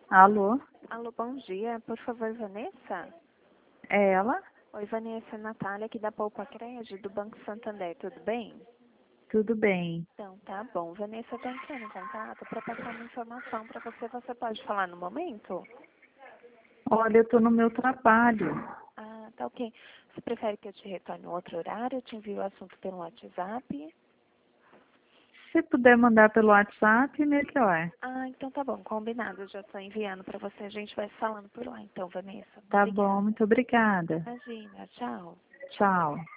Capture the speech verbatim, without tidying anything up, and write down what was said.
Alô? Alô, bom dia. Por favor, Vanessa? É ela? Oi, Vanessa, é Natália aqui da Poupa Crédito do Banco Santander, tudo bem? Tudo bem. Então, tá bom. Vanessa, eu tô entrando em contato para passar uma informação para você. Você pode falar no momento? Olha, eu estou no meu trabalho. Ah, tá ok. Você prefere que eu te retorne em outro horário? Eu te envio o assunto pelo WhatsApp? Se puder mandar pelo WhatsApp, melhor. Ah, então tá bom, combinado. Eu já tô enviando para você. A gente vai se falando por lá, então, Vanessa. Tá bom, Obrigada. muito obrigada. Imagina, tchau. Tchau.